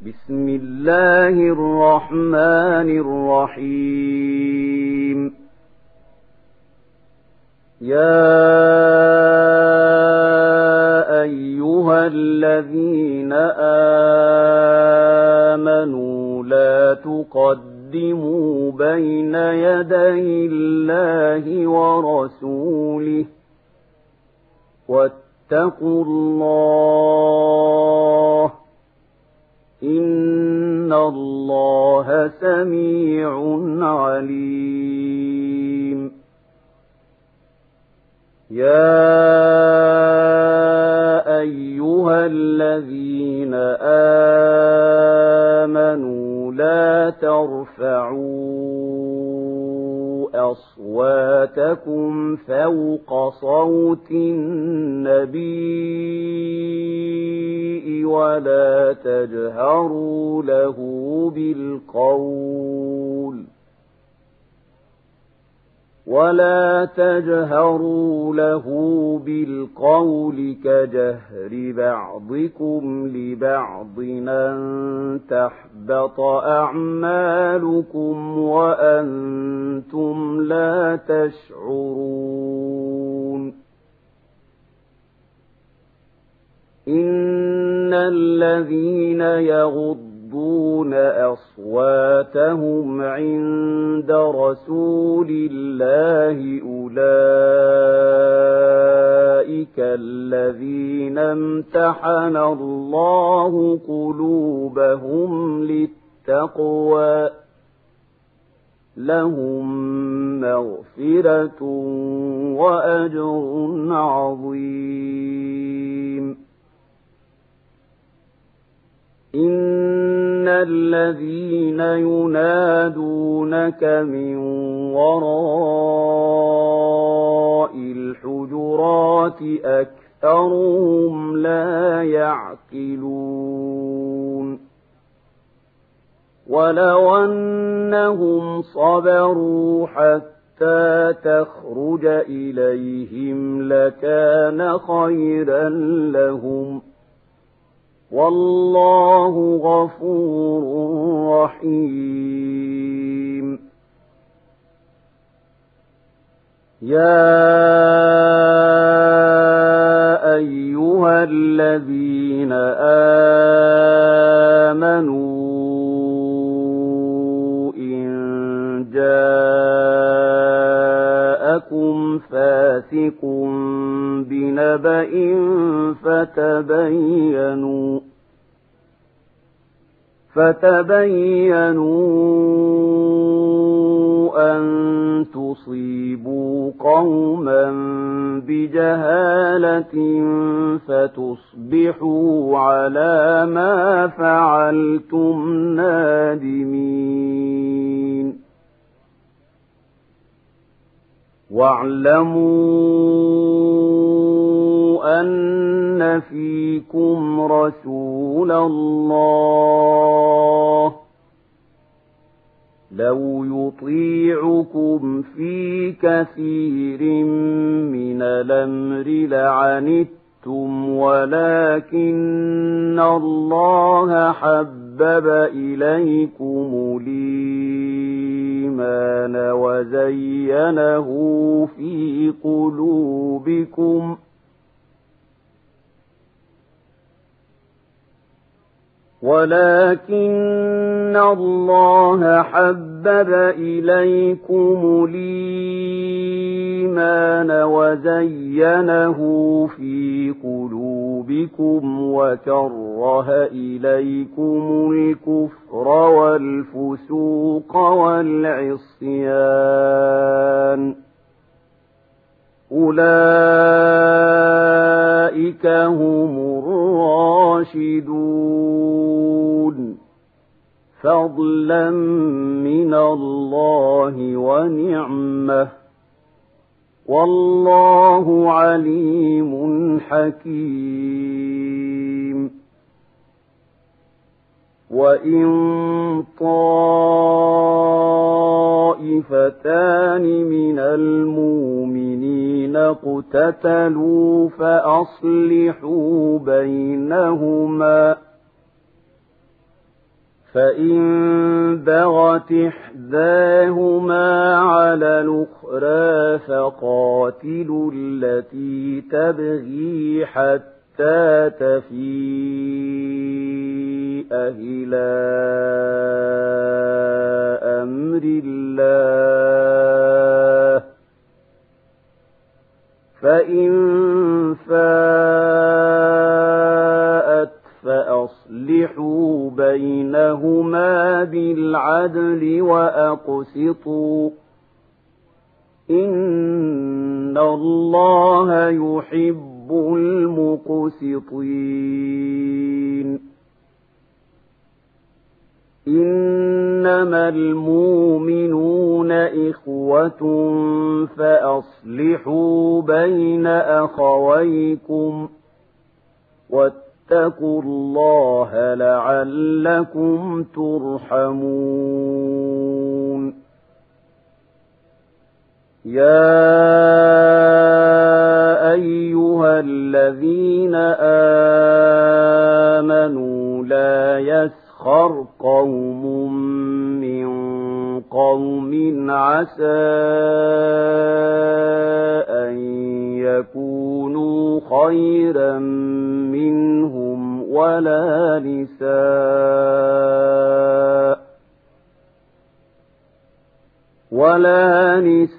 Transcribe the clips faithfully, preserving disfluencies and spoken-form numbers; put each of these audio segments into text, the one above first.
بسم الله الرحمن الرحيم. يا أيها الذين آمنوا لا تقدموا بين يدي الله ورسوله واتقوا الله إن الله سميع عليم. يا أيها الذين آمنوا لا ترفعوا أصواتكم فوق صوت النبي ولا تجهروا له بالقول ولا تجهروا له بالقول كجهر بعضكم لبعض أن تحبط أعمالكم وأنتم لا تشعرون. إن الذين يغضون أصواتهم عند رسول الله أولئك الذين امتحن الله قلوبهم للتقوى لهم مغفرة وأجر عظيم. إن الذين ينادونك من وراء الحجرات أكثرهم لا يعقلون. ولو أنهم صبروا حتى تخرج إليهم لكان خيرا لهم والله غفور رحيم. يا أيها الذين آمنوا إن جاءكم فاسق بنبأ فتبينوا فتبينوا أن تصيبوا قوما بجهالة فتصبحوا على ما فعلتم نادمين. واعلموا أن فيكم رسول الله لو يطيعكم في كثير من الأمر لعنتم ولكن الله حبب إليكم الإيمان وزينه في قلوبكم ولكن الله حبب إليكم الإيمان وزينه في قلوبكم وكره إليكم الكفر والفسوق والعصيان أولئك هم الراشدون فضلا من الله ونعمة والله عليم حكيم. وإن طائفتان من المؤمنين اقتتلوا فأصلحوا بينهما فإن بغت إحداهما على الأخرى فقاتلوا التي تبغي حتى تفيء إلى أمر الله، فإن فاءت فأصلحوا بينهما بالعدل وأقسطوا، إن الله يحب المقسطين. إنما المؤمنون إخوة فأصلحوا بين أخويكم واتقوا الله لعلكم ترحمون. يا أيها الذين آمنوا لا يسخر قوم من قوم عسى أن يكونوا خيرا منهم ولا نساء ولا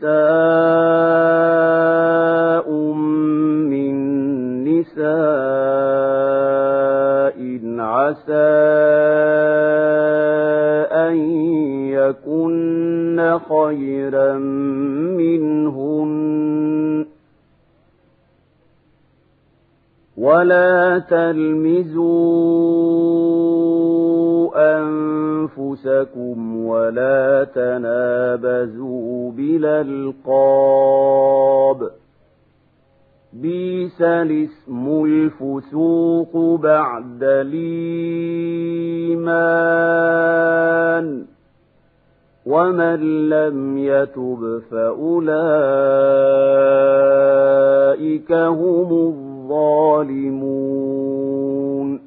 نساء من نساء عسى أن يكن خيرا منهن، ولا تلمزوا أنفسكم ولا تنابزوا بالألقاب، بئس الاسم الفسوق بعد الإيمان، ومن لم يتب فأولئك هم الظالمون.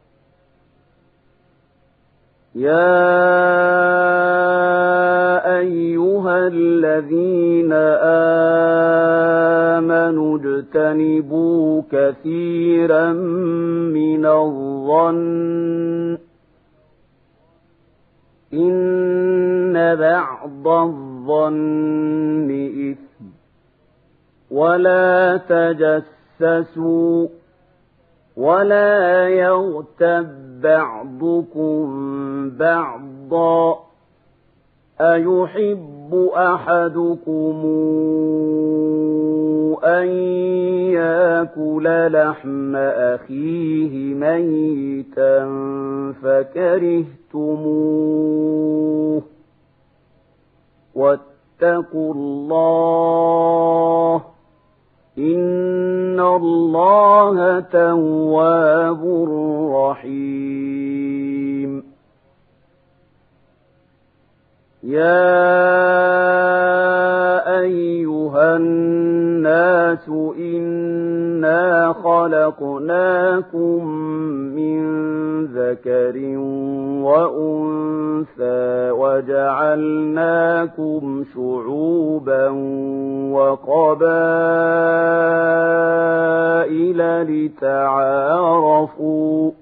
يا أيها الذين آمنوا اجتنبوا كثيرا من الظن إن بعض الظن إثم، ولا تجسسوا ولا يغتب بعضكم بعضا، أيحب أحدكم أن يأكل لحم أخيه ميتا فكرهتموه، واتقوا الله إن الله تواب رحيم. يا أيها الناس إنا خلقناكم من ذكر وأنثى وجعلناكم شعوبا وقبائل لتعارفوا،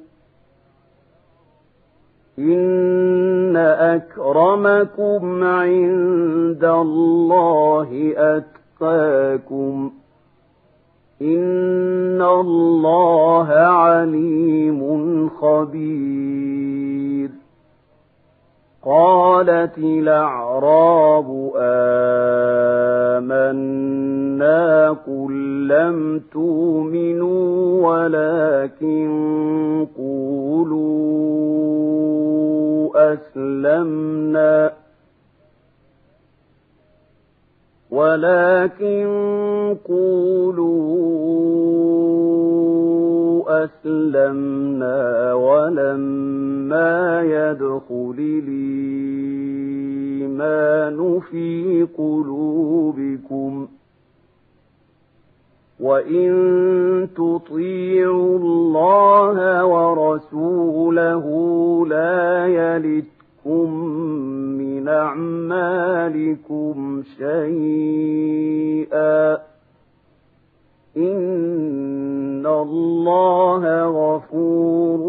إن أكرمكم عند الله أتقاكم، إن الله عليم خبير. قالت الأعراب آمنا قل لم تؤمنوا ولكن قولوا أسلمنا ولكن قولوا أسلمنا ولما يدخل الإيمان في قلوبكم، وإن تطيعوا الله ورسوله لا يلدكم من أعمالكم شيئا إن الله غفور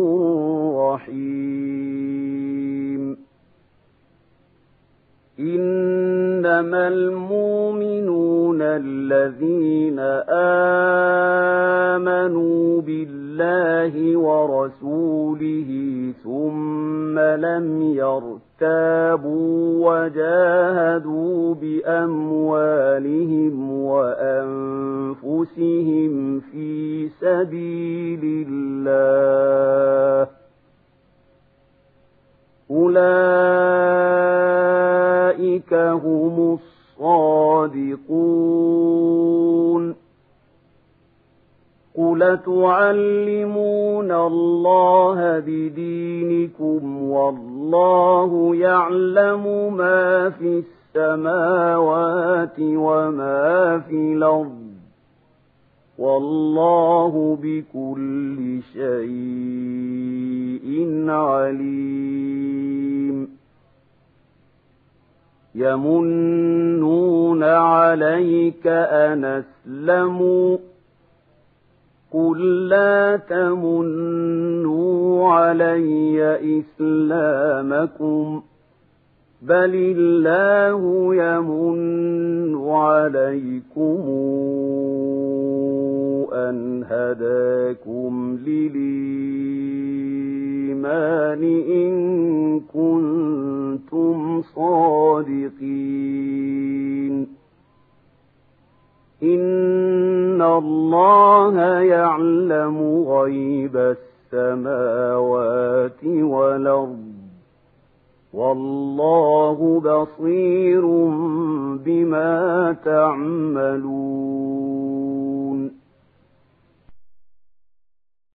رحيم إنما المؤمنون الذين آمنوا بالله ورسوله ثم لم يرتابوا وجاهدوا بأموالهم وأنفسهم في سبيل الله أولئك هم الصادقون قل تعلمون الله بدينكم والله يعلم ما في السماوات وما في الأرض والله بكل شيء عليم يمنون عليك أن أسلموا قل لا تمنوا علي إسلامكم بل الله يمن عليكم أن هداكم للإيمان إن كنتم صادقين إن الله يعلم غيب السماوات والأرض والله بصير بما تعملون